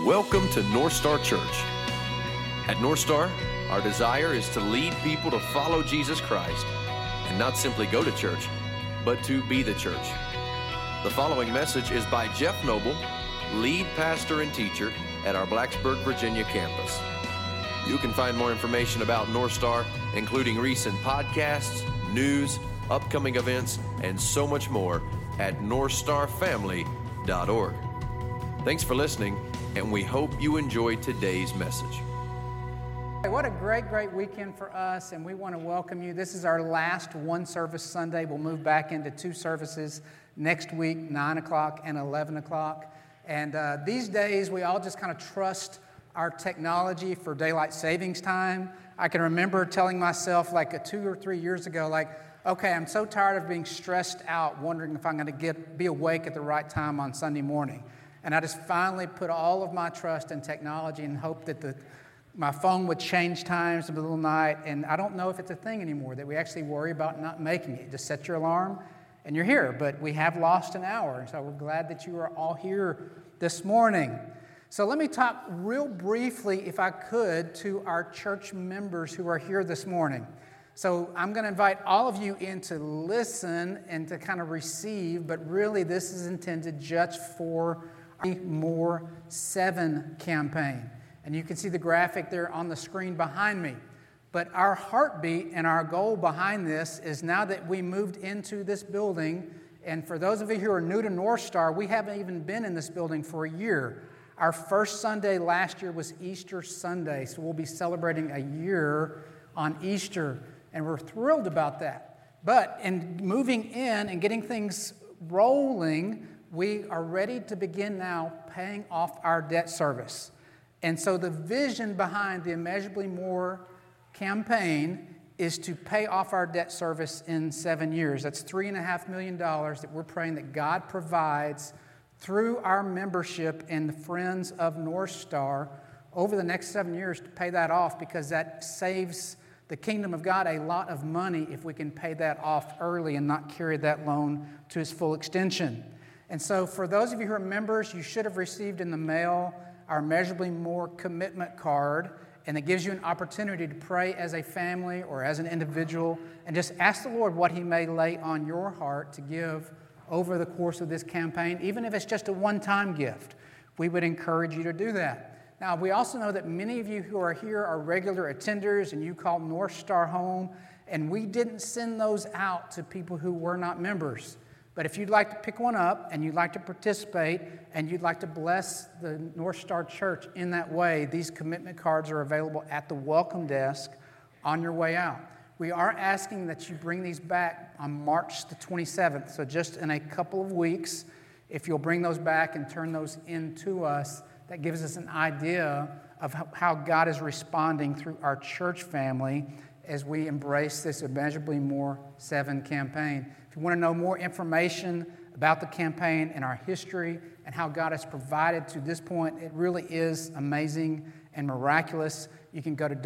Welcome to North Star Church. At North Star, our desire is to lead people to follow Jesus Christ and not simply go to church, but to be the church. The following message is by Jeff Noble, lead pastor and teacher at our Blacksburg, Virginia campus. You can find more information about North Star, including recent podcasts, news, upcoming events, and so much more at northstarfamily.org. Thanks for listening, and we hope you enjoyed today's message. What a great weekend for us, and we want to welcome you. This is our last one-service Sunday. We'll move back into two services next week, 9 o'clock and 11 o'clock. And these days, we all just kind of trust our technology for daylight savings time. I can remember telling myself like 2 or 3 years ago, okay, I'm so tired of being stressed out, wondering if I'm going to be awake at the right time on Sunday morning. And I just finally put all of my trust in technology and hope that my phone would change times in the middle of the night. And I don't know if it's a thing anymore, that we actually worry about not making it. Just set your alarm and you're here. But we have lost an hour, and so we're glad that you are all here this morning. So let me talk real briefly, if I could, to our church members who are here this morning. So I'm going to invite all of you in to listen and to kind of receive, but really this is intended just for our More 7 campaign. And you can see the graphic there on the screen behind me. But our heartbeat and our goal behind this is, now that we moved into this building, and for those of you who are new to North Star, we haven't even been in this building for a year. Our first Sunday last year was Easter Sunday, so we'll be celebrating a year on Easter, and we're thrilled about that. But in moving in and getting things rolling, we are ready to begin now paying off our debt service. And so the vision behind the Immeasurably More campaign is to pay off our debt service in 7 years. That's $3.5 million that we're praying that God provides through our membership and the Friends of North Star over the next 7 years to pay that off, because that saves the kingdom of God a lot of money if we can pay that off early and not carry that loan to its full extension. And so for those of you who are members, you should have received in the mail our Immeasurably More commitment card, and it gives you an opportunity to pray as a family or as an individual and just ask the Lord what He may lay on your heart to give over the course of this campaign, even if it's just a one-time gift. We would encourage you to do that. Now, we also know that many of you who are here are regular attenders, and you call North Star home, and we didn't send those out to people who were not members. But if you'd like to pick one up and you'd like to participate and you'd like to bless the North Star Church in that way, these commitment cards are available at the welcome desk on your way out. We are asking that you bring these back on March the 27th, so just in a couple of weeks. If you'll bring those back and turn those in to us, that gives us an idea of how God is responding through our church family as we embrace this Immeasurably More 7 campaign. If you want to know more information about the campaign and our history and how God has provided to this point, it really is amazing and miraculous. You can go to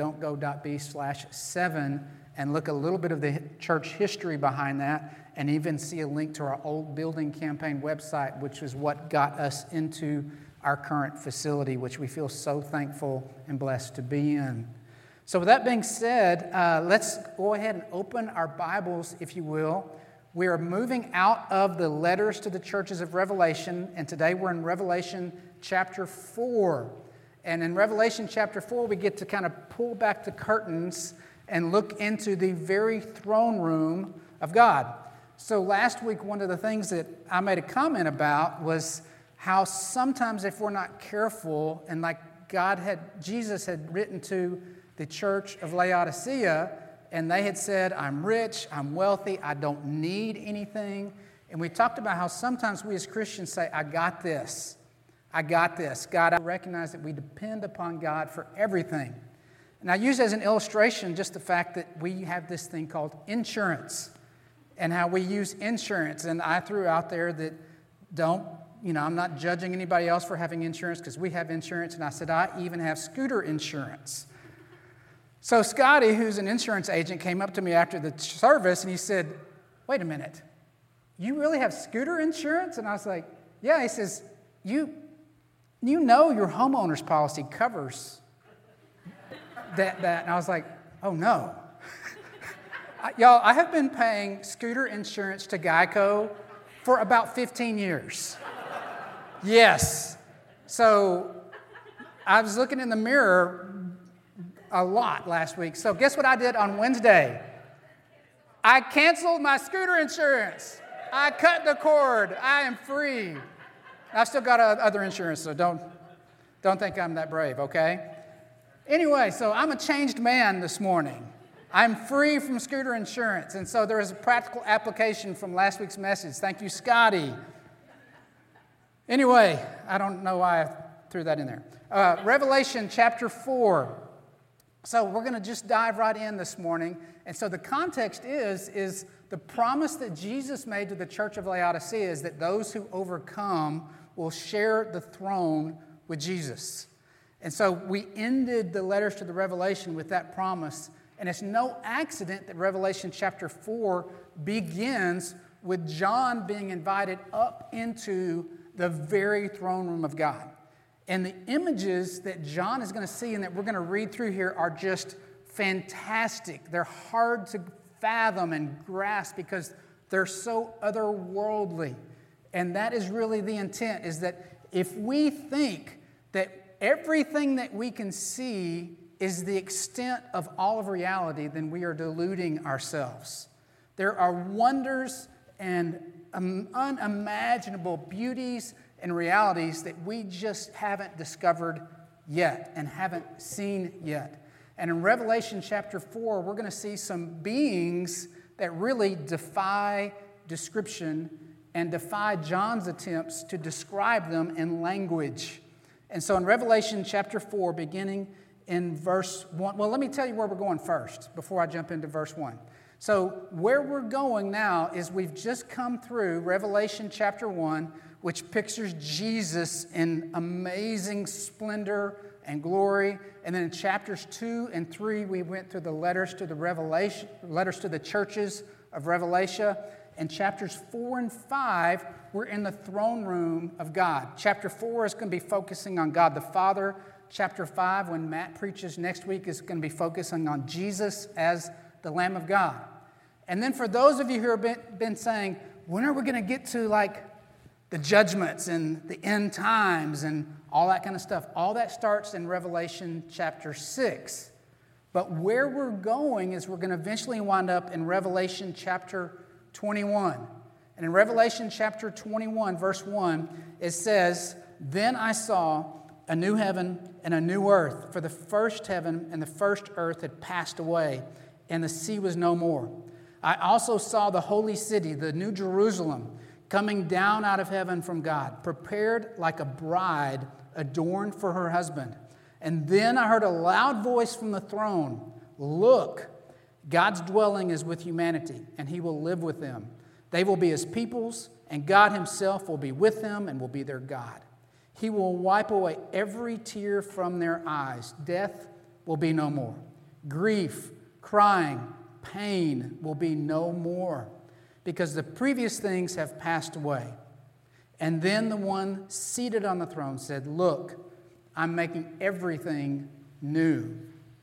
don'tgo.be/7 and look a little bit of the church history behind that, and even see a link to our old building campaign website, which is what got us into our current facility, which we feel so thankful and blessed to be in. So with that being said, let's go ahead and open our Bibles, if you will. We are moving out of the letters to the churches of Revelation, and today we're in Revelation chapter 4. And in Revelation chapter 4, we get to kind of pull back the curtains and look into the very throne room of God. So last week, one of the things that I made a comment about was how sometimes if we're not careful, and like Jesus had written to the church of Laodicea, and they had said, I'm rich, I'm wealthy, I don't need anything. And we talked about how sometimes we as Christians say, I got this. God, I recognize that we depend upon God for everything. And I use as an illustration just the fact that we have this thing called insurance, and how we use insurance. And I threw out there that I'm not judging anybody else for having insurance, because we have insurance, and I said, I even have scooter insurance. So Scotty, who's an insurance agent, came up to me after the service, and he said, wait a minute, you really have scooter insurance? And I was like, yeah. He says, you you know your homeowner's policy covers that. And I was like, oh no. Y'all, I have been paying scooter insurance to Geico for about 15 years. Yes. So I was looking in the mirror a lot last week. So guess what I did on Wednesday? I canceled my scooter insurance. I cut the cord. I am free. I've still got other insurance, so don't think I'm that brave, okay? Anyway, so I'm a changed man this morning. I'm free from scooter insurance. And so there is a practical application from last week's message. Thank you, Scotty. Anyway, I don't know why I threw that in there. Revelation chapter 4. So we're going to just dive right in this morning. And so the context is the promise that Jesus made to the church of Laodicea is that those who overcome will share the throne with Jesus. And so we ended the letters to the Revelation with that promise. And it's no accident that Revelation chapter 4 begins with John being invited up into the very throne room of God. And the images that John is going to see and that we're going to read through here are just fantastic. They're hard to fathom and grasp because they're so otherworldly. And that is really the intent, is that if we think that everything that we can see is the extent of all of reality, then we are deluding ourselves. There are wonders and unimaginable beauties and realities that we just haven't discovered yet and haven't seen yet. And in Revelation chapter 4, we're going to see some beings that really defy description and defy John's attempts to describe them in language. And so in Revelation chapter 4, beginning in verse 1, well, let me tell you where we're going first before I jump into verse 1. So where we're going now is we've just come through Revelation chapter 1, which pictures Jesus in amazing splendor and glory. And then in chapters 2 and 3, we went through the letters to the churches of Revelation. And chapters 4 and 5, we're in the throne room of God. Chapter 4 is going to be focusing on God the Father. Chapter 5, when Matt preaches next week, is going to be focusing on Jesus as the Lamb of God. And then for those of you who have been saying, when are we going to get to like the judgments and the end times and all that kind of stuff? All that starts in Revelation chapter 6. But where we're going is we're going to eventually wind up in Revelation chapter 21. And in Revelation chapter 21, verse 1, it says, "Then I saw a new heaven and a new earth, for the first heaven and the first earth had passed away, and the sea was no more. I also saw the holy city, the new Jerusalem, coming down out of heaven from God, prepared like a bride adorned for her husband. And then I heard a loud voice from the throne, 'Look, God's dwelling is with humanity, and he will live with them. They will be his peoples, and God himself will be with them and will be their God. He will wipe away every tear from their eyes. Death will be no more. Grief, crying, pain will be no more, because the previous things have passed away.' And then the one seated on the throne said, 'Look, I'm making everything new.'"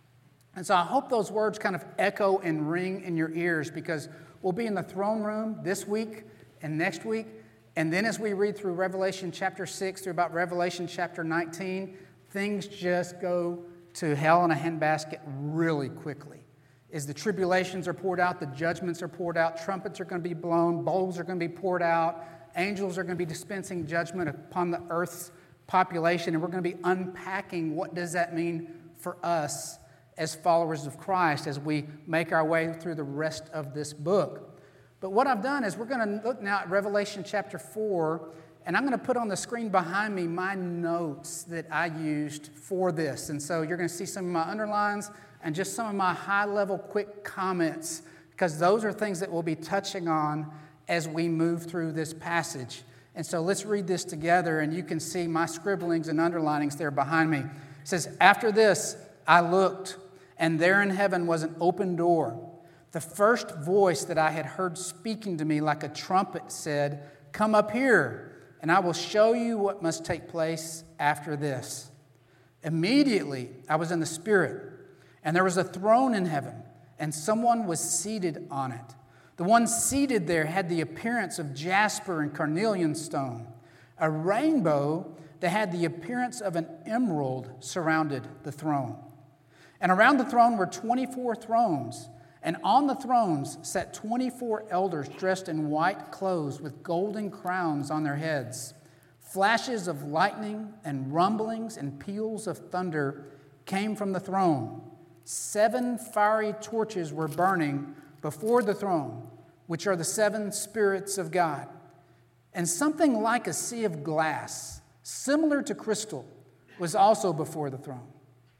And so I hope those words kind of echo and ring in your ears, because we'll be in the throne room this week and next week. And then as we read through Revelation chapter 6 through about Revelation chapter 19, things just go to hell in a handbasket really quickly. As the tribulations are poured out, the judgments are poured out, trumpets are going to be blown, bowls are going to be poured out, angels are going to be dispensing judgment upon the earth's population, and we're going to be unpacking what does that mean for us as followers of Christ as we make our way through the rest of this book. But what I've done is we're going to look now at Revelation chapter 4, and I'm going to put on the screen behind me my notes that I used for this. And so you're going to see some of my underlines and just some of my high-level quick comments, because those are things that we'll be touching on as we move through this passage. And so let's read this together, and you can see my scribblings and underlinings there behind me. It says, "After this I looked, and there in heaven was an open door. The first voice that I had heard speaking to me like a trumpet said, 'Come up here, and and I will show you what must take place after this. Immediately I was in the Spirit, and there was a throne in heaven, and someone was seated on it. The one seated there had the appearance of jasper and carnelian stone. A rainbow that had the appearance of an emerald surrounded the throne. And around the throne were 24 thrones, and on the thrones sat 24 elders dressed in white clothes with golden crowns on their heads. Flashes of lightning and rumblings and peals of thunder came from the throne. 7 fiery torches were burning before the throne, which are the 7 spirits of God. And something like a sea of glass, similar to crystal, was also before the throne.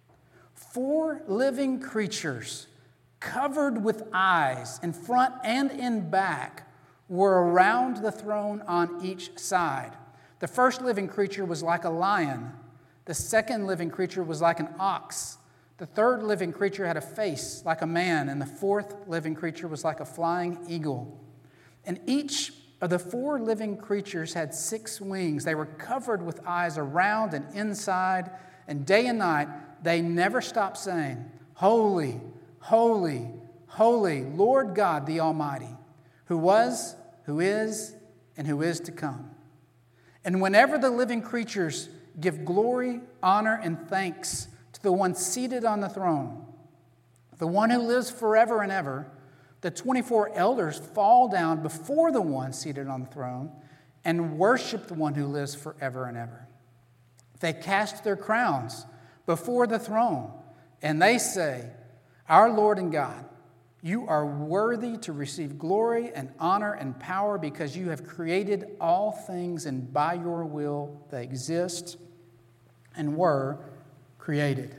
4 living creatures, covered with eyes in front and in back, were around the throne on each side. The first living creature was like a lion. The second living creature was like an ox. The third living creature had a face like a man, and the fourth living creature was like a flying eagle. And each of the 4 living creatures had 6 wings. They were covered with eyes around and inside, and day and night they never stopped saying, "Holy, holy, holy, Lord God the Almighty, who was, who is, and who is to come." And whenever the living creatures give glory, honor, and thanks to the one seated on the throne, the one who lives forever and ever, the 24 elders fall down before the one seated on the throne and worship the one who lives forever and ever. They cast their crowns before the throne, and they say, "Our Lord and God, you are worthy to receive glory and honor and power because you have created all things, and by your will they exist and were created."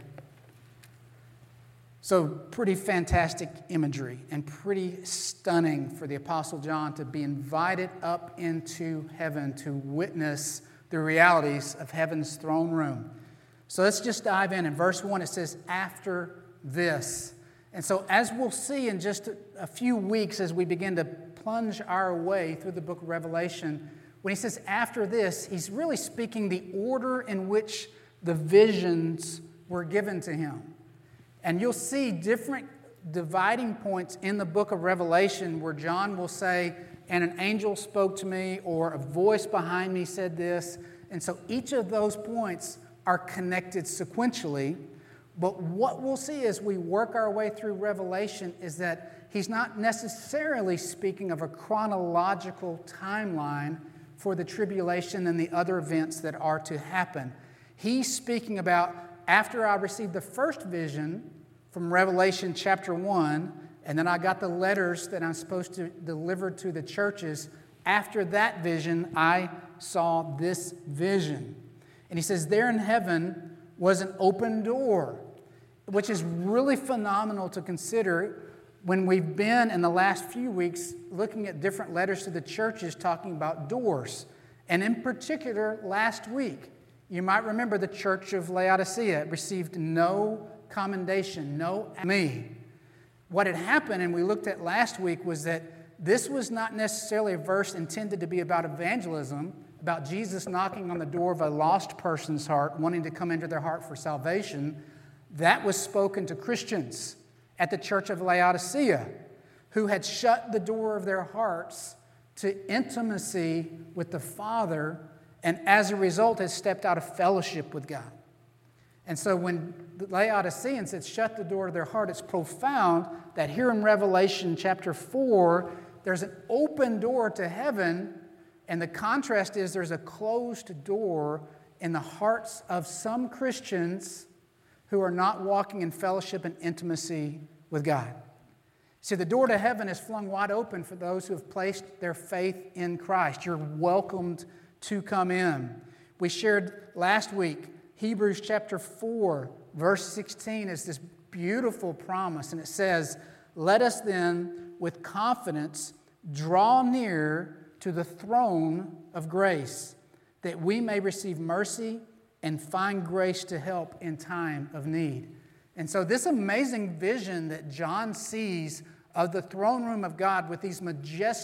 So pretty fantastic imagery and pretty stunning for the Apostle John to be invited up into heaven to witness the realities of heaven's throne room. So let's just dive in. In verse 1 it says, "After this." And so as we'll see in just a few weeks as we begin to plunge our way through the book of Revelation, when he says "after this," he's really speaking the order in which the visions were given to him. And you'll see different dividing points in the book of Revelation where John will say, "And an angel spoke to me," or "a voice behind me said this." And so each of those points are connected sequentially. But what we'll see as we work our way through Revelation is that he's not necessarily speaking of a chronological timeline for the tribulation and the other events that are to happen. He's speaking about, after I received the first vision from Revelation chapter 1, and then I got the letters that I'm supposed to deliver to the churches, after that vision, I saw this vision. And he says, there in heaven was an open door, which is really phenomenal to consider when we've been in the last few weeks looking at different letters to the churches talking about doors. And in particular, last week, you might remember the church of Laodicea received no commendation, no me. What had happened, and we looked at last week, was that this was not necessarily a verse intended to be about evangelism, about Jesus knocking on the door of a lost person's heart, wanting to come into their heart for salvation. That was spoken to Christians at the church of Laodicea, who had shut the door of their hearts to intimacy with the Father, and as a result has stepped out of fellowship with God. And so when the Laodiceans had shut the door of their heart, it's profound that here in Revelation chapter 4, there's an open door to heaven, and the contrast is there's a closed door in the hearts of some Christians who are not walking in fellowship and intimacy with God. See, the door to heaven is flung wide open for those who have placed their faith in Christ. You're welcomed to come in. We shared last week Hebrews chapter 4, verse 16 is this beautiful promise, and it says, "Let us then with confidence draw near to the throne of grace, that we may receive mercy and find grace to help in time of need." And so this amazing vision that John sees of the throne room of God with these majestic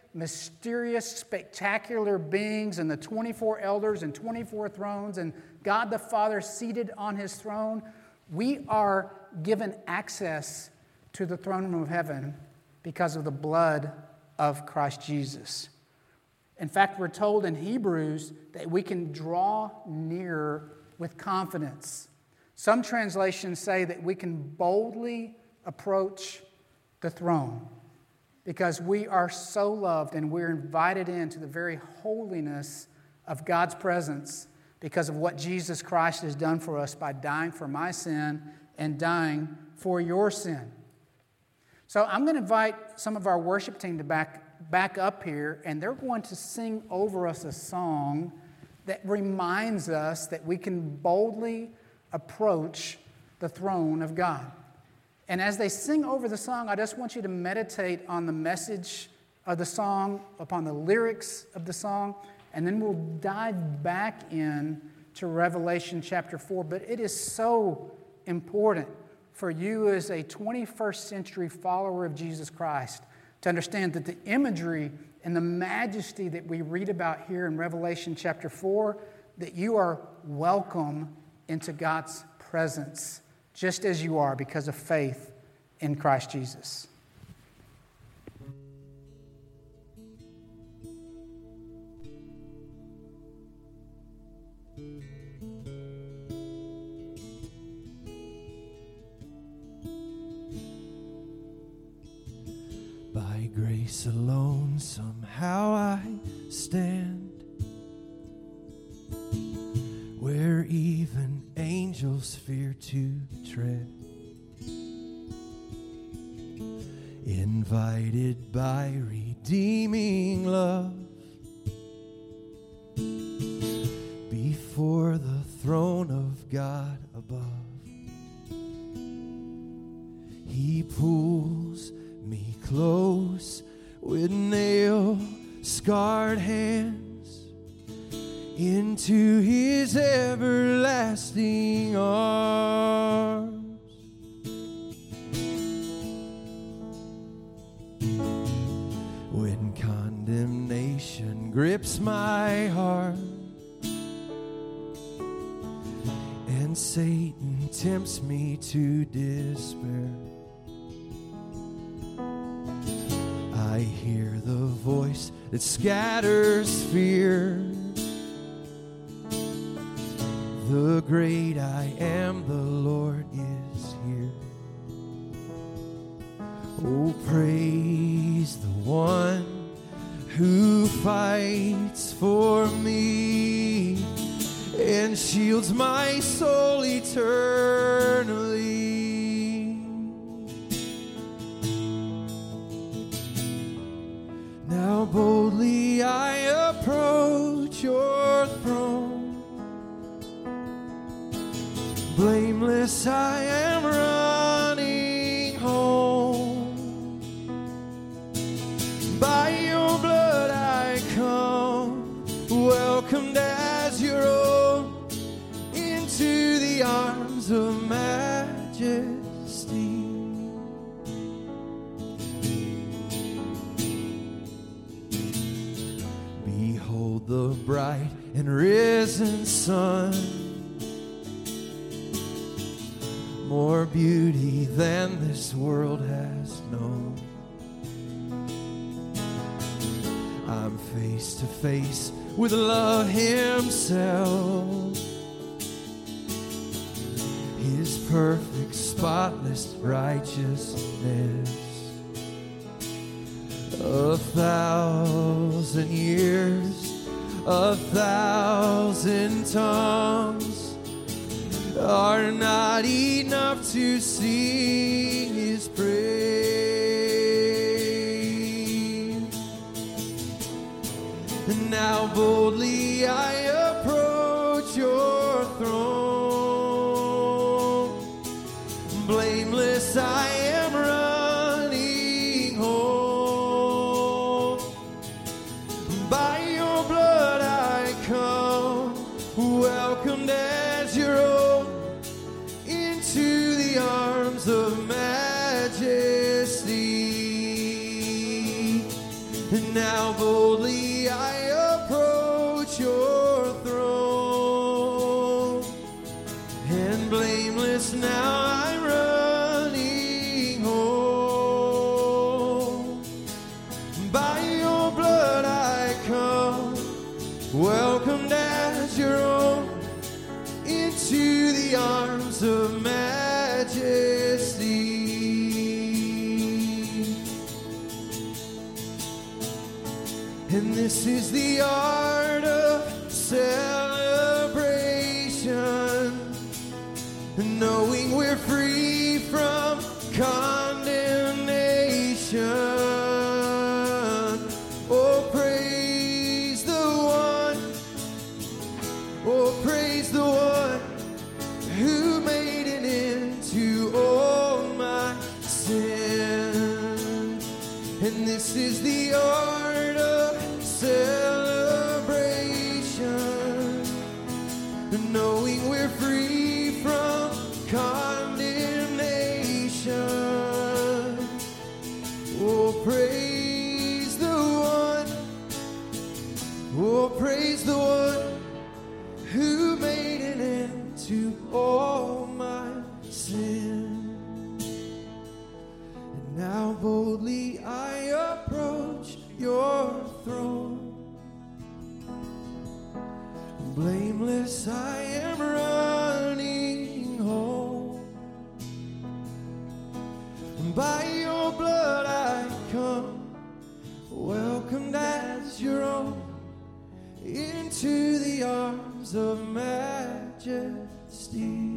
mysterious, spectacular beings and the 24 elders and 24 thrones and God the Father seated on his throne, we are given access to the throne room of heaven because of the blood of Christ Jesus. In fact, we're told in Hebrews that we can draw near with confidence. Some translations say that we can boldly approach the throne because we are so loved and we're invited into the very holiness of God's presence because of what Jesus Christ has done for us by dying for my sin and dying for your sin. So I'm going to invite some of our worship team to back up here, and they're going to sing over us a song that reminds us that we can boldly approach the throne of God. And as they sing over the song, I just want you to meditate on the message of the song, upon the lyrics of the song, and then we'll dive back in to Revelation chapter 4. But it is so important for you as a 21st century follower of Jesus Christ to understand that the imagery and the majesty that we read about here in Revelation chapter 4, that you are welcome into God's presence just as you are because of faith in Christ Jesus. By grace alone, somehow I stand where even angels fear to tread. Invited by redeeming love before the throne of God above. He pulls me close with nail-scarred hands into his everlasting arms. When condemnation grips my heart and Satan tempts me to despair, I hear the voice that scatters fear. The great I am, the Lord is here. Oh, praise the one who fights for me and shields my soul eternally. Now boldly I approach your throne. Blameless I am running home. By your blood I come, welcomed as your own, into the arms of majesty. Behold the bright and risen sun, more beauty than this world has known. I'm face to face with love himself, his perfect, spotless righteousness. 1,000 years, 1,000 tongues are not enough to sing his praise. And now boldly I approach your throne. Blameless I am running home. By your blood I come, welcomed as your own, into the arms of majesty. And now blameless, now I'm running home. By your blood I come, welcomed as your own, into the arms of majesty. And this is the art of celebration, knowing we're free from condemnation. Oh, praise the one, oh, praise the one who made an end to all my sin. And this is the art of celebration, knowing we're free from condemnation. Oh, praise the one, oh, praise the one who made an end to all my sin. And now boldly I approach your throne. Blameless I am running home. By your blood I come, welcomed as your own, into the arms of majesty.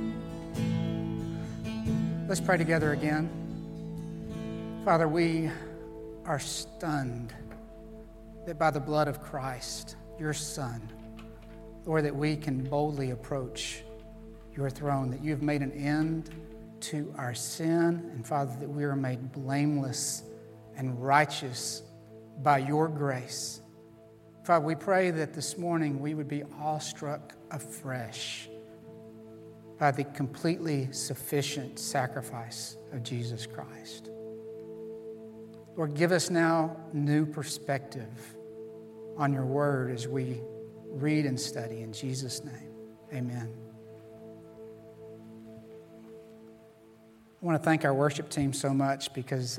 Let's pray together again. Father, we are stunned that by the blood of Christ, your Son, Lord, that we can boldly approach your throne, that you have made an end to our sin, and Father, that we are made blameless and righteous by your grace. Father, we pray that this morning we would be awestruck afresh by the completely sufficient sacrifice of Jesus Christ. Lord, give us now new perspective on your word as we read and study. In Jesus' name, amen. I want to thank our worship team so much because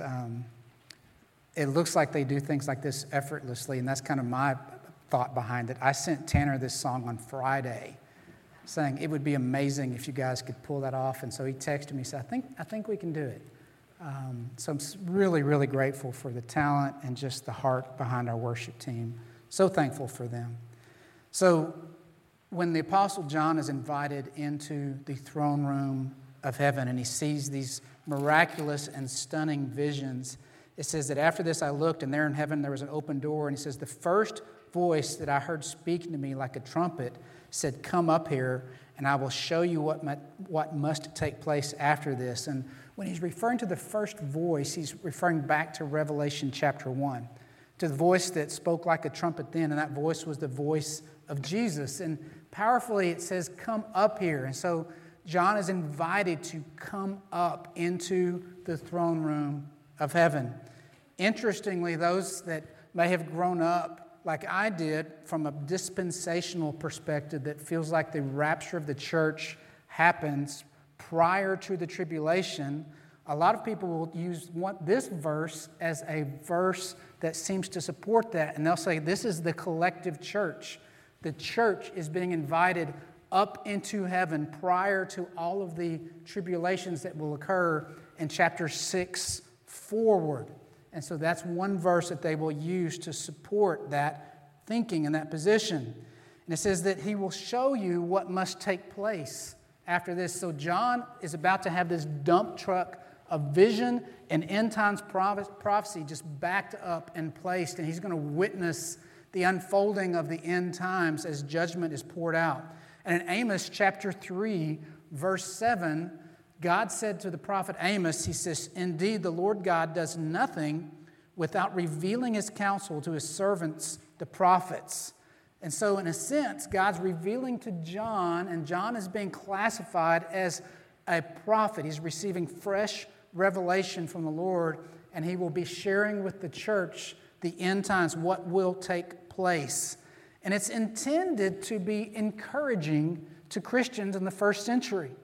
it looks like they do things like this effortlessly, and that's kind of my thought behind it. I sent Tanner this song on Friday saying it would be amazing if you guys could pull that off, and so he texted me and said, I think we can do it. So I'm really, really grateful for the talent and just the heart behind our worship team. So thankful for them. So when the Apostle John is invited into the throne room of heaven and he sees these miraculous and stunning visions, it says that after this I looked, and there in heaven there was an open door, and he says, the first voice that I heard speaking to me like a trumpet said, come up here, and I will show you what must take place after this. And when he's referring to the first voice, he's referring back to Revelation chapter 1, to the voice that spoke like a trumpet then, and that voice was the voice of Jesus. And powerfully it says, come up here. And so John is invited to come up into the throne room of heaven. Interestingly, those that may have grown up like I did from a dispensational perspective that feels like the rapture of the church happens prior to the tribulation, a lot of people will use this verse as a verse that seems to support that, and they'll say this is the collective church. The church is being invited up into heaven prior to all of the tribulations that will occur in chapter 6 forward. And so that's one verse that they will use to support that thinking and that position. And it says that he will show you what must take place after this. So John is about to have this dump truck of vision and end times prophecy just backed up and placed, and he's going to witness the unfolding of the end times as judgment is poured out. And in Amos chapter 3, verse 7, God said to the prophet Amos, he says, indeed, the Lord God does nothing without revealing his counsel to his servants, the prophets. And so, in a sense, God's revealing to John, and John is being classified as a prophet. He's receiving fresh revelation from the Lord, and he will be sharing with the church the end times, what will take place. And it's intended to be encouraging to Christians in the first century.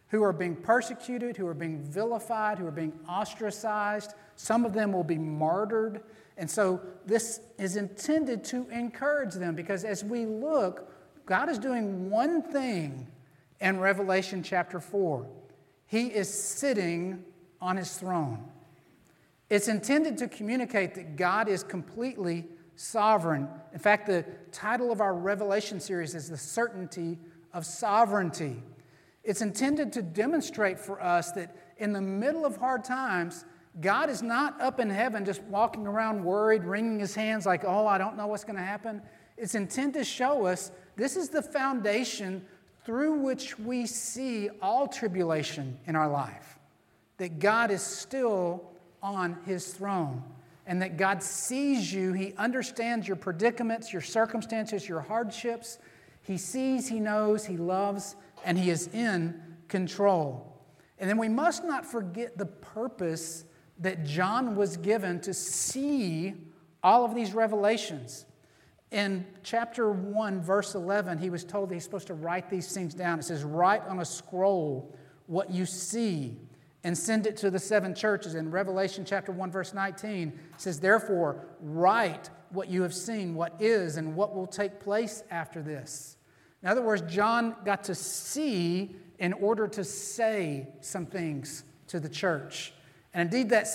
who are being persecuted, who are being vilified, who are being ostracized. Some of them will be martyred. And so this is intended to encourage them, because as we look, God is doing one thing in Revelation chapter 4. He is sitting on his throne. It's intended to communicate that God is completely sovereign. In fact, the title of our Revelation series is The Certainty of Sovereignty. It's intended to demonstrate for us that in the middle of hard times, God is not up in heaven just walking around worried, wringing his hands like, oh, I don't know what's going to happen. It's intended to show us this is the foundation through which we see all tribulation in our life, that God is still on his throne, and that God sees you. He understands your predicaments, your circumstances, your hardships. He sees, he knows, he loves, and he is in control. And then we must not forget the purpose that John was given to see all of these revelations. In chapter 1, verse 11, he was told that he's supposed to write these things down. It says, write on a scroll what you see and send it to the 7 churches. In Revelation chapter 1, verse 19, it says, therefore, write what you have seen, what is, and what will take place after this. In other words, John got to see in order to say some things to the church. And indeed, that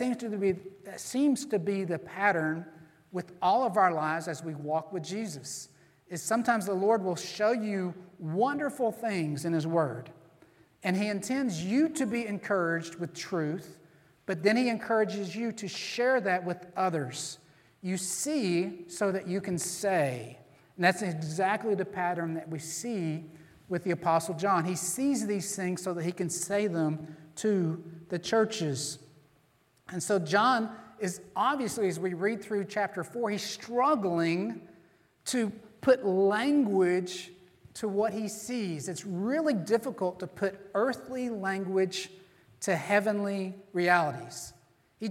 seems to be the pattern with all of our lives as we walk with Jesus. Is sometimes the Lord will show you wonderful things in his word. And he intends you to be encouraged with truth, but then he encourages you to share that with others. You see so that you can say. And that's exactly the pattern that we see with the Apostle John. He sees these things so that he can say them to the churches. And so John is obviously, as we read through chapter 4, he's struggling to put language to what he sees. It's really difficult to put earthly language to heavenly realities. He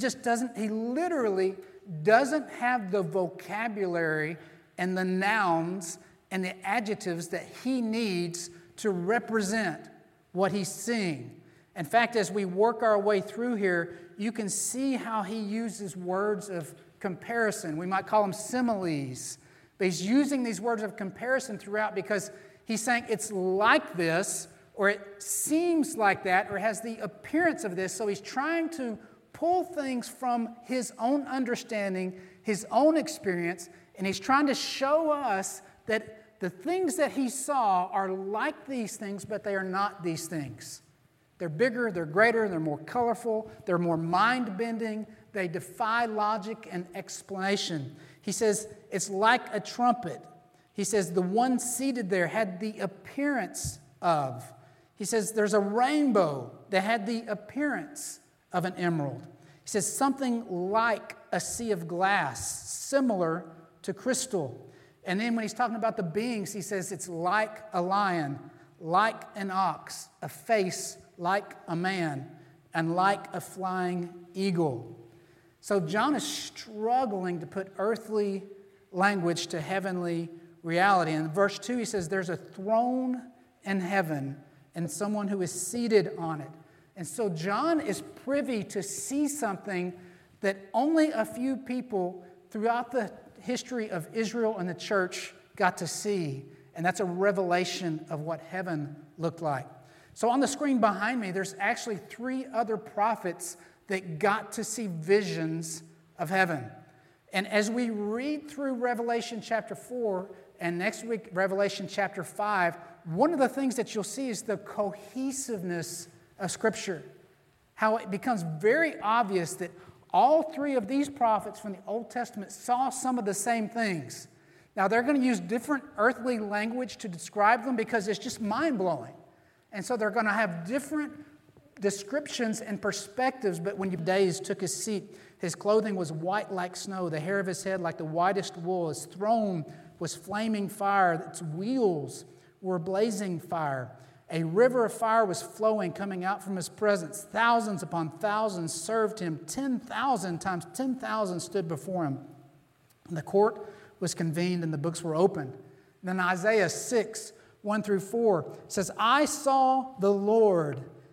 literally doesn't have the vocabulary and the nouns and the adjectives that he needs to represent what he's seeing. In fact, as we work our way through here, you can see how he uses words of comparison. We might call them similes. But he's using these words of comparison throughout because he's saying it's like this, or it seems like that, or has the appearance of this. So he's trying to pull things from his own understanding, his own experience, and he's trying to show us that the things that he saw are like these things, but they are not these things. They're bigger, they're greater, they're more colorful, they're more mind-bending, they defy logic and explanation. He says it's like a trumpet. He says the one seated there had the appearance of. He says there's a rainbow that had the appearance of an emerald. He says something like a sea of glass, similar to crystal. And then when he's talking about the beings, he says it's like a lion, like an ox, a face like a man, and like a flying eagle. So John is struggling to put earthly language to heavenly reality. In verse 2, he says, there's a throne in heaven and someone who is seated on it. And so John is privy to see something that only a few people throughout the history of Israel and the church got to see. And that's a revelation of what heaven looked like. So on the screen behind me, there's actually 3 other prophets that got to see visions of heaven. And as we read through Revelation chapter 4 and next week Revelation chapter 5, one of the things that you'll see is the cohesiveness of Scripture. How it becomes very obvious that all 3 of these prophets from the Old Testament saw some of the same things. Now they're going to use different earthly language to describe them because it's just mind-blowing. And so they're going to have different descriptions and perspectives, but when days took his seat, his clothing was white like snow, the hair of his head like the whitest wool. His throne was flaming fire, its wheels were blazing fire. A river of fire was flowing, coming out from his presence. Thousands upon thousands served him. 10,000 times 10,000 stood before him. And the court was convened and the books were opened. And then Isaiah 6, 1 through 4 says, I saw the Lord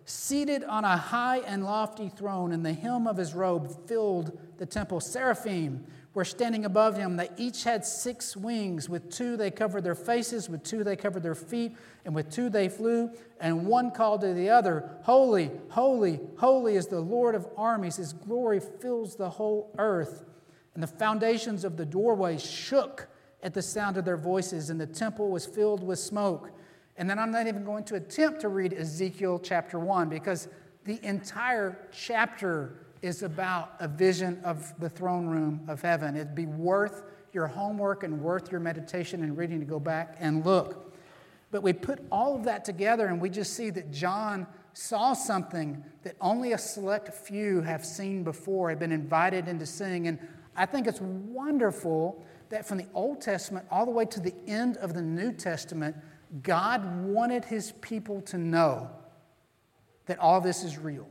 seated on a high and lofty throne, and the hem of his robe filled the temple. Seraphim were standing above him. They each had 6 wings. With 2 they covered their faces, with 2 they covered their feet, and with 2 they flew. And one called to the other, Holy, holy, holy is the Lord of armies. His glory fills the whole earth. And the foundations of the doorways shook at the sound of their voices, and the temple was filled with smoke. And then I'm not even going to attempt to read Ezekiel chapter 1, because the entire chapter is about a vision of the throne room of heaven. It'd be worth your homework and worth your meditation and reading to go back and look. But we put all of that together and we just see that John saw something that only a select few have seen before, have been invited into seeing. And I think it's wonderful that from the Old Testament all the way to the end of the New Testament, God wanted his people to know that all this is real,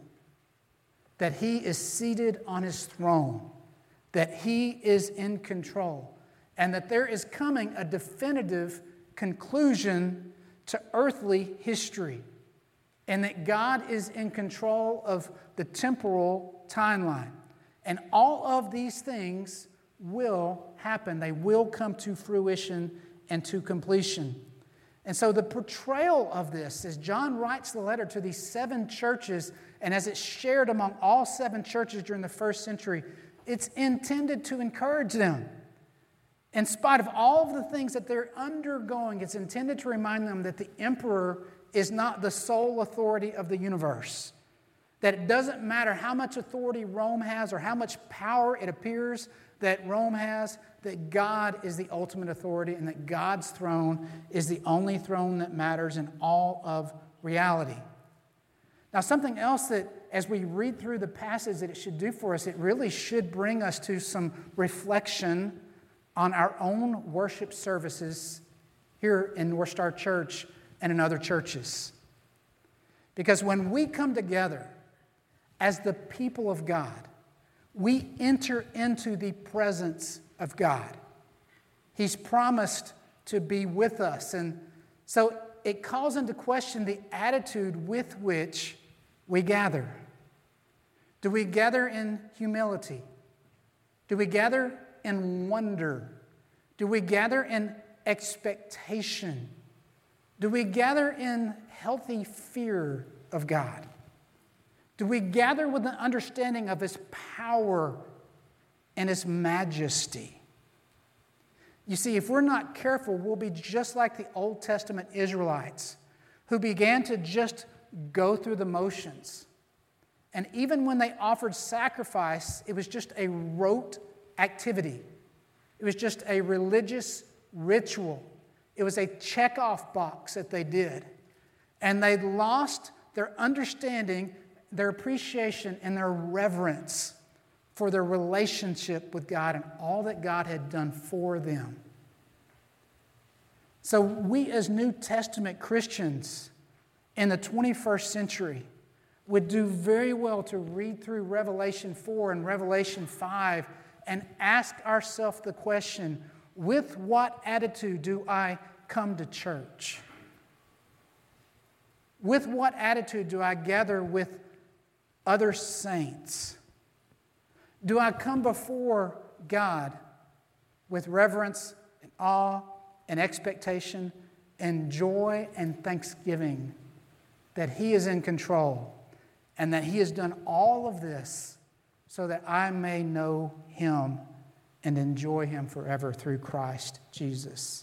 that he is seated on his throne, that he is in control, and that there is coming a definitive conclusion to earthly history, and that God is in control of the temporal timeline. And all of these things will happen. They will come to fruition and to completion. And so the portrayal of this, as John writes the letter to these 7 churches, and as it's shared among all 7 churches during the first century, it's intended to encourage them. In spite of all of the things that they're undergoing, it's intended to remind them that the emperor is not the sole authority of the universe. That it doesn't matter how much authority Rome has or how much power it appears that Rome has, that God is the ultimate authority and that God's throne is the only throne that matters in all of reality. Now, something else that as we read through the passage that it should do for us, it really should bring us to some reflection on our own worship services here in North Star Church and in other churches. Because when we come together as the people of God, we enter into the presence of God. He's promised to be with us. And so it calls into question the attitude with which we gather. Do we gather in humility? Do we gather in wonder? Do we gather in expectation? Do we gather in healthy fear of God? Do we gather with an understanding of His power and His majesty? You see, if we're not careful, we'll be just like the Old Testament Israelites who began to just go through the motions. And even when they offered sacrifice, it was just a rote activity. It was just a religious ritual. It was a check-off box that they did. And they lost their understanding, their appreciation, and their reverence for their relationship with God and all that God had done for them. So we as New Testament Christians in the 21st century would do very well to read through Revelation 4 and Revelation 5 and ask ourselves the question, with what attitude do I come to church? With what attitude do I gather with other saints? Do I come before God with reverence and awe and expectation and joy and thanksgiving that He is in control and that He has done all of this so that I may know Him and enjoy Him forever through Christ Jesus?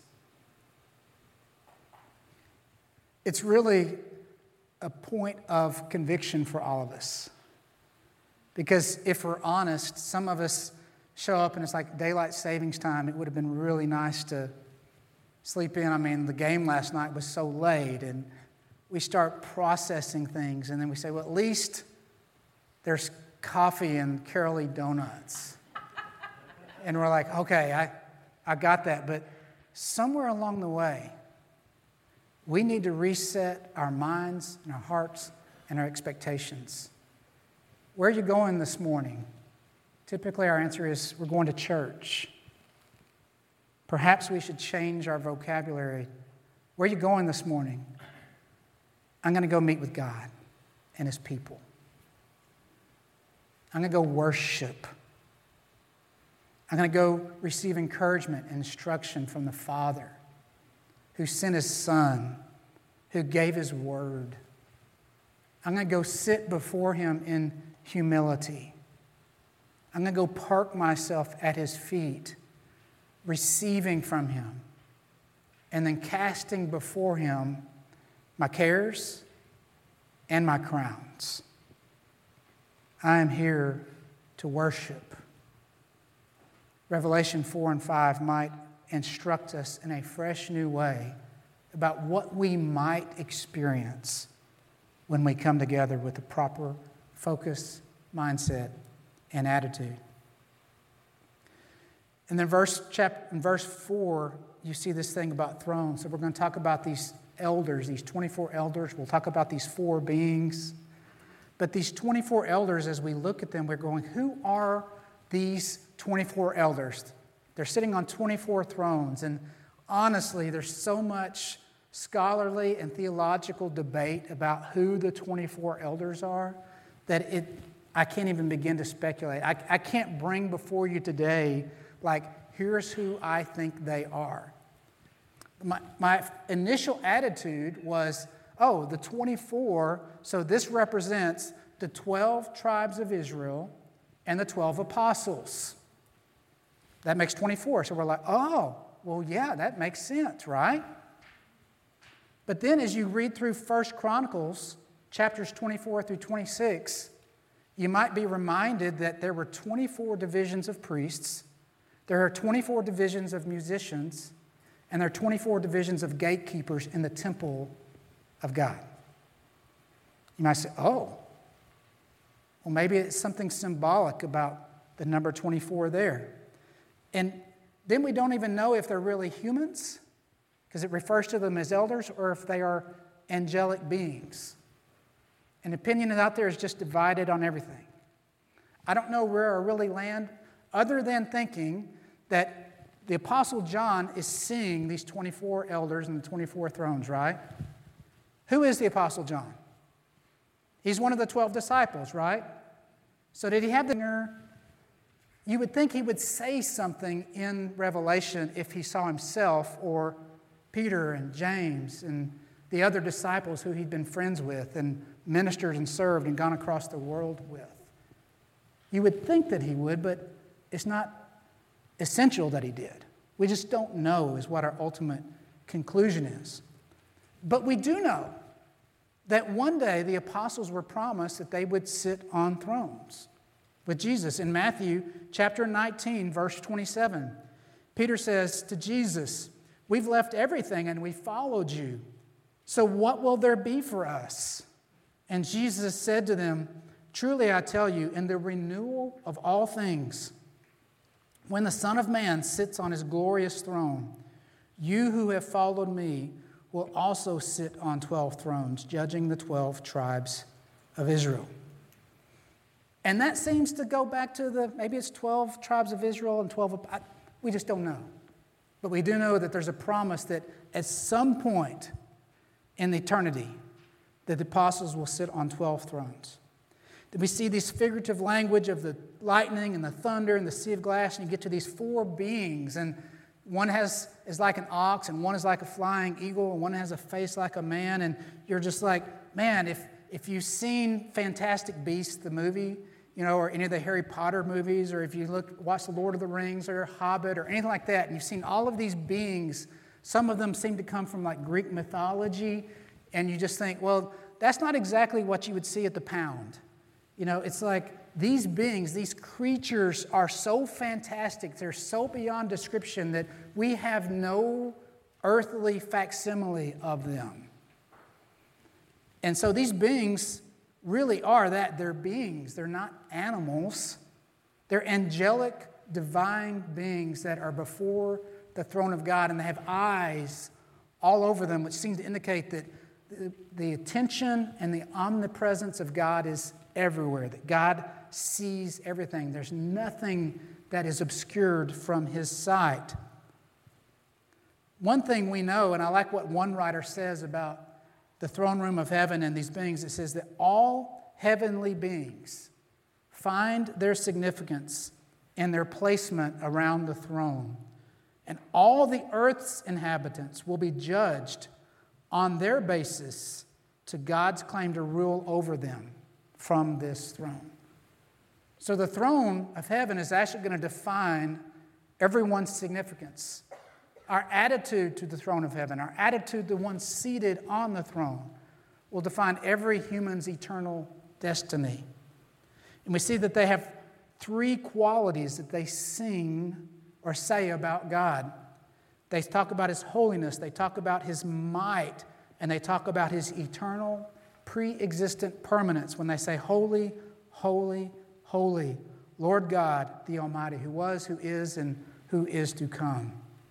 It's really a point of conviction for all of us. Because if we're honest, some of us show up and it's like daylight savings time. It would have been really nice to sleep in. I mean, the game last night was so late, and we start processing things, and then we say, well, at least there's coffee and Carolee donuts. And we're like, okay, I got that. But somewhere along the way, we need to reset our minds and our hearts and our expectations. Where are you going this morning? Typically, our answer is we're going to church. Perhaps we should change our vocabulary. Where are you going this morning? I'm going to go meet with God. and His people. I'm going to go worship. I'm going to go receive encouragement and instruction from the Father who sent His Son, who gave His Word. I'm going to go sit before Him in humility. I'm going to go park myself at His feet, receiving from Him, and then casting before Him my cares and my crowns. I am here to worship. Revelation 4 and 5 might instruct us in a fresh new way about what we might experience when we come together with the proper focus, mindset, and attitude. And then in verse 4, you see this thing about thrones. So we're going to talk about these elders, these 24 elders. We'll talk about these 4 beings. But these 24 elders, as we look at them, we're going, who are these 24 elders? They're sitting on 24 thrones. And honestly, there's so much scholarly and theological debate about who the 24 elders are that I can't even begin to speculate. I can't bring before you today, like, here's who I think they are. My initial attitude was, oh, the 24, so this represents the 12 tribes of Israel and the 12 apostles. That makes 24. So we're like, oh, well, yeah, that makes sense, right? But then as you read through 1 Chronicles, chapters 24 through 26, you might be reminded that there were 24 divisions of priests, there are 24 divisions of musicians, and there are 24 divisions of gatekeepers in the temple of God. You might say, oh, well, maybe it's something symbolic about the number 24 there. And then we don't even know if they're really humans, because it refers to them as elders, or if they are angelic beings. And opinion out there is just divided on everything. I don't know where I really land, other than thinking that the Apostle John is seeing these 24 elders and the 24 thrones, right? Who is the Apostle John? He's one of the 12 disciples, right? So did he have the... You would think he would say something in Revelation if he saw himself or Peter and James and the other disciples who he'd been friends with and ministered and served and gone across the world with. You would think that he would, but it's not essential that he did. We just don't know is what our ultimate conclusion is. But we do know that one day the apostles were promised that they would sit on thrones with Jesus. In Matthew chapter 19, verse 27, Peter says to Jesus, "We've left everything and we followed you. So what will there be for us?" And Jesus said to them, "Truly I tell you, in the renewal of all things, when the Son of Man sits on his glorious throne, you who have followed me will also sit on 12 thrones, judging the 12 tribes of Israel." And that seems to go back to maybe it's 12 tribes of Israel and 12, we just don't know. But we do know that there's a promise that at some point in eternity, that the apostles will sit on 12 thrones. That we see this figurative language of the lightning and the thunder and the sea of glass, and you get to these 4 beings, and one is like an ox, and one is like a flying eagle, and one has a face like a man, and you're just like, man, if you've seen Fantastic Beasts, the movie, or any of the Harry Potter movies, or if you watch The Lord of the Rings or Hobbit or anything like that, and you've seen all of these beings, some of them seem to come from like Greek mythology, and you just think, well, that's not exactly what you would see at the Pound. It's like these beings, these creatures are so fantastic, they're so beyond description that we have no earthly facsimile of them. And so these beings really are that. They're beings. They're not animals. They're angelic, divine beings that are before the throne of God, and they have eyes all over them, which seem to indicate that the attention and the omnipresence of God is everywhere, that God sees everything. There's nothing that is obscured from His sight. One thing we know, and I like what one writer says about the throne room of heaven and these beings, it says that all heavenly beings find their significance in their placement around the throne. And all the earth's inhabitants will be judged on their basis to God's claim to rule over them from this throne. So the throne of heaven is actually going to define everyone's significance. Our attitude to the throne of heaven, our attitude to the one seated on the throne, will define every human's eternal destiny. And we see that they have three qualities that they sing or say about God. They talk about His holiness, they talk about His might, and they talk about His eternal, pre-existent permanence when they say, "Holy, holy, holy, Lord God, the Almighty, who was, who is, and who is to come."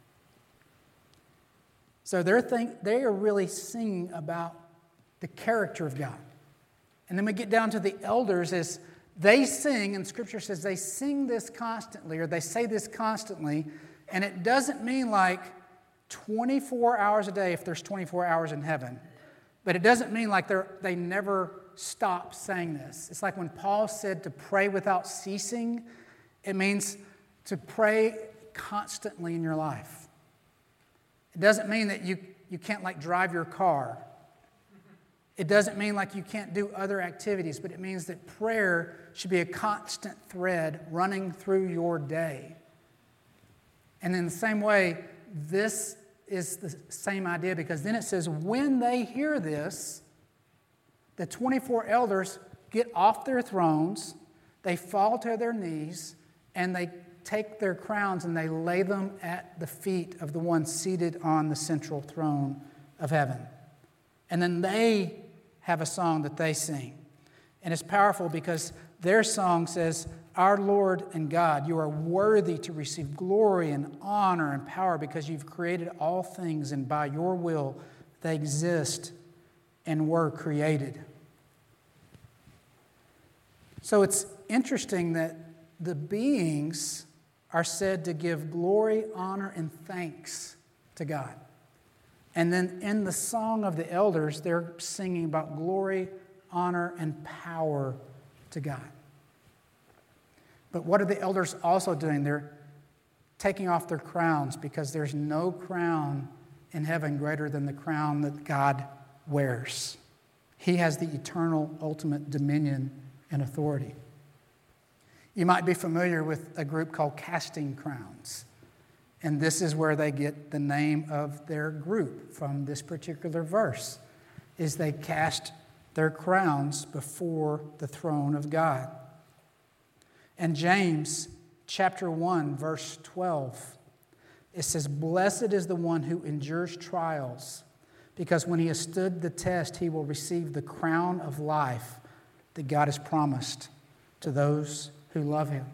So they are really singing about the character of God. And then we get down to the elders as they sing, and Scripture says they sing this constantly, or they say this constantly, and it doesn't mean like 24 hours a day if there's 24 hours in heaven. But it doesn't mean like they never stop saying this. It's like when Paul said to pray without ceasing, it means to pray constantly in your life. It doesn't mean that you can't like drive your car. It doesn't mean like you can't do other activities, but it means that prayer should be a constant thread running through your day. And in the same way, this is the same idea, because then it says, when they hear this, the 24 elders get off their thrones, they fall to their knees, and they take their crowns and they lay them at the feet of the one seated on the central throne of heaven. And then they have a song that they sing. And it's powerful because their song says, "Our Lord and God, you are worthy to receive glory and honor and power because you've created all things, and by your will they exist and were created." So it's interesting that the beings are said to give glory, honor, and thanks to God. And then in the song of the elders, they're singing about glory, honor, and power to God. But what are the elders also doing? They're taking off their crowns, because there's no crown in heaven greater than the crown that God wears. He has the eternal, ultimate dominion and authority. You might be familiar with a group called Casting Crowns. And this is where they get the name of their group from this particular verse, is they cast their crowns before the throne of God. And James chapter 1, verse 12, it says, "Blessed is the one who endures trials, because when he has stood the test, he will receive the crown of life that God has promised to those who love him."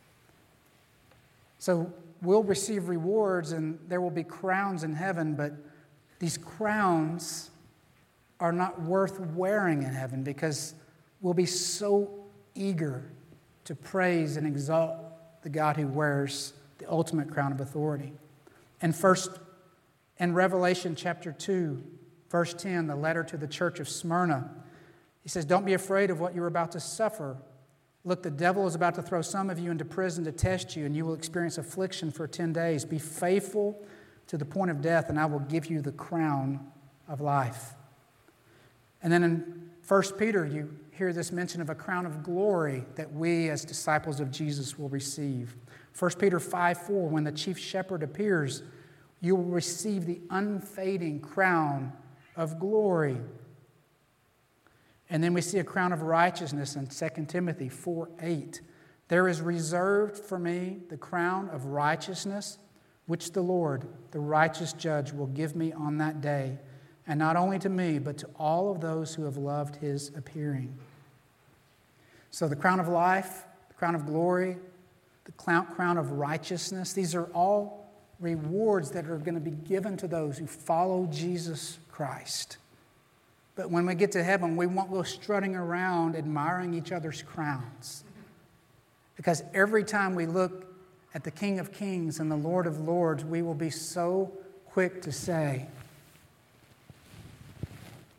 So we'll receive rewards and there will be crowns in heaven, but these crowns are not worth wearing in heaven, because we'll be so eager to praise and exalt the God who wears the ultimate crown of authority. And first, in Revelation chapter 2, verse 10, the letter to the church of Smyrna, he says, "Don't be afraid of what you're about to suffer. Look, the devil is about to throw some of you into prison to test you, and you will experience affliction for 10 days. Be faithful to the point of death, and I will give you the crown of life." And then in 1 Peter, you hear this mention of a crown of glory that we as disciples of Jesus will receive. 1 Peter 5:4, "When the chief shepherd appears, you will receive the unfading crown of glory." And then we see a crown of righteousness in 2 Timothy 4:8. "There is reserved for me the crown of righteousness, which the Lord, the righteous judge, will give me on that day, and not only to me, but to all of those who have loved his appearing." So the crown of life, the crown of glory, the crown of righteousness, these are all rewards that are going to be given to those who follow Jesus Christ. But when we get to heaven, we won't go strutting around admiring each other's crowns. Because every time we look at the King of Kings and the Lord of Lords, we will be so quick to say,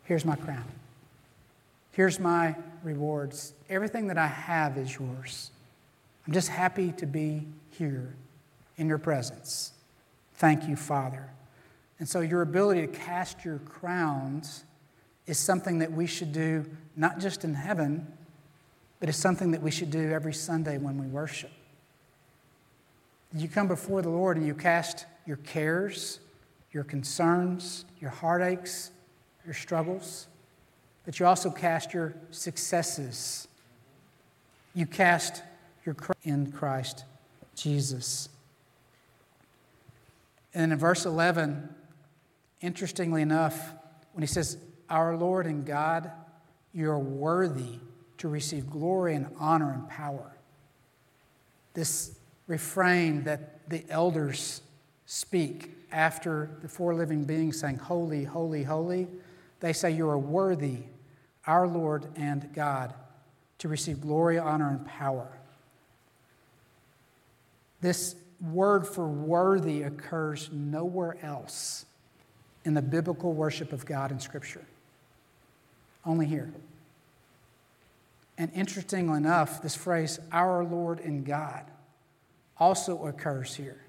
Here's my crown. Here's my rewards. Everything that I have is yours. I'm just happy to be here in your presence. Thank you, Father. And so your ability to cast your crowns is something that we should do not just in heaven, but it's something that we should do every Sunday when we worship. You come before the Lord and you cast your cares, your concerns, your heartaches, your struggles, but you also cast your successes. You cast your in Christ Jesus. And in verse 11, interestingly enough, when he says, "Our Lord and God, you are worthy to receive glory and honor and power," this refrain that the elders speak after the four living beings saying, "Holy, holy, holy," they say, "You are worthy, our Lord and God, to receive glory, honor, and power." This word for worthy occurs nowhere else in the biblical worship of God in Scripture. Only here. And interestingly enough, this phrase, "our Lord and God," also occurs here.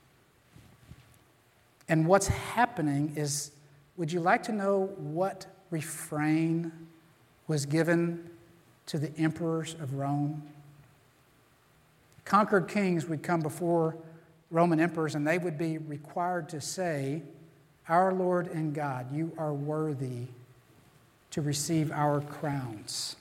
And what's happening is, would you like to know what refrain was given to the emperors of Rome? Conquered kings would come before Roman emperors and they would be required to say, "Our Lord and God, you are worthy to receive our crowns."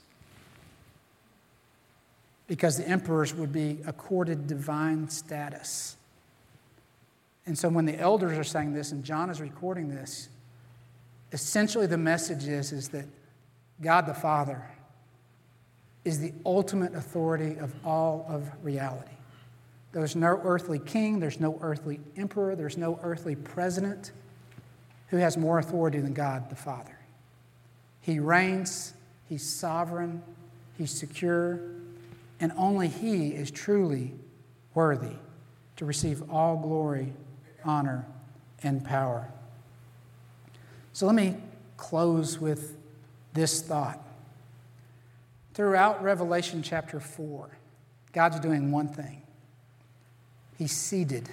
Because the emperors would be accorded divine status. And so when the elders are saying this and John is recording this, essentially the message is that God the Father is the ultimate authority of all of reality. There's no earthly king, there's no earthly emperor, there's no earthly president who has more authority than God the Father. He reigns, he's sovereign, he's secure, and only he is truly worthy to receive all glory, honor, and power. So let me close with this thought. Throughout Revelation chapter 4, God's doing one thing. He's seated.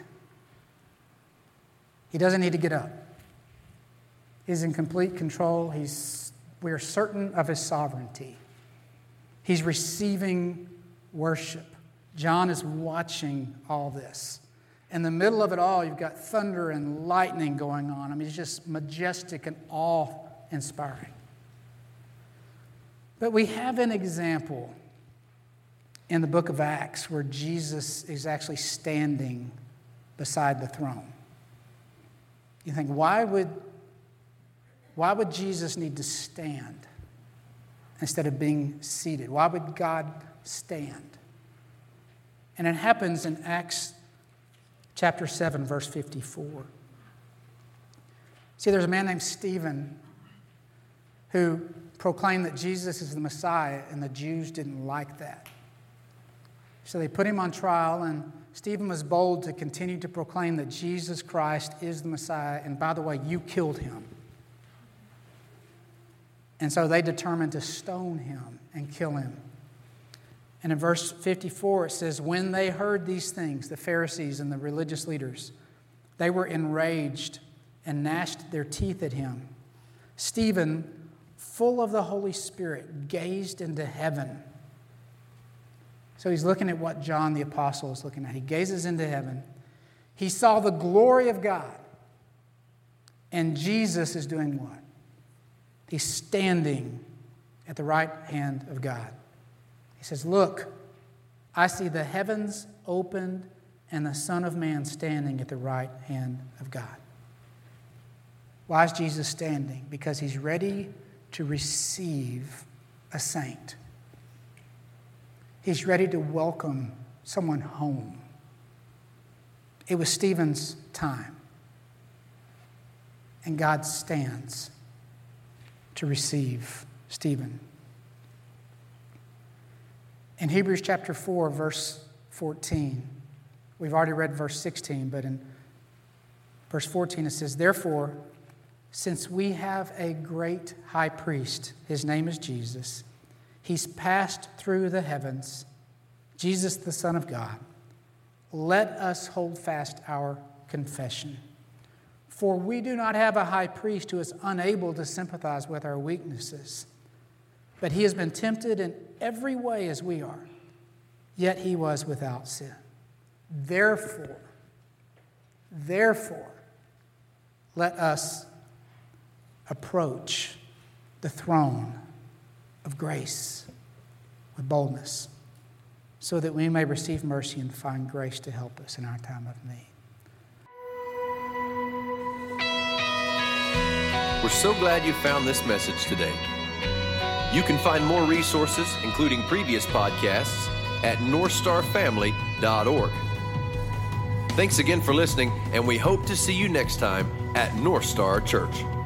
He doesn't need to get up. He's in complete control. We are certain of his sovereignty. He's receiving worship. John is watching all this. In the middle of it all, you've got thunder and lightning going on. I mean, it's just majestic and awe-inspiring. But we have an example in the book of Acts where Jesus is actually standing beside the throne. You think, why would Jesus need to stand instead of being seated? Why would God stand? And it happens in Acts chapter 7, verse 54. See, there's a man named Stephen who proclaimed that Jesus is the Messiah, and the Jews didn't like that. So they put him on trial, and Stephen was bold to continue to proclaim that Jesus Christ is the Messiah, and by the way, you killed him. And so they determined to stone him and kill him. And in verse 54, it says, "When they heard these things, the Pharisees and the religious leaders, they were enraged and gnashed their teeth at him. Stephen, full of the Holy Spirit, gazed into heaven." So he's looking at what John the Apostle is looking at. He gazes into heaven. He saw the glory of God. And Jesus is doing what? He's standing at the right hand of God. He says, "Look, I see the heavens opened and the Son of Man standing at the right hand of God." Why is Jesus standing? Because he's ready to receive a saint. He's ready to welcome someone home. It was Stephen's time. And God stands to receive Stephen. In Hebrews chapter 4, verse 14, we've already read verse 16, but in verse 14 it says, "Therefore, since we have a great high priest, his name is Jesus. He's passed through the heavens, Jesus, the Son of God. Let us hold fast our confession. For we do not have a high priest who is unable to sympathize with our weaknesses, but he has been tempted in every way as we are, yet he was without sin. Therefore, let us approach the throne of grace with boldness, so that we may receive mercy and find grace to help us in our time of need. We're so glad you found this message today. You can find more resources, including previous podcasts, at northstarfamily.org. Thanks again for listening, and we hope to see you next time at North Star Church.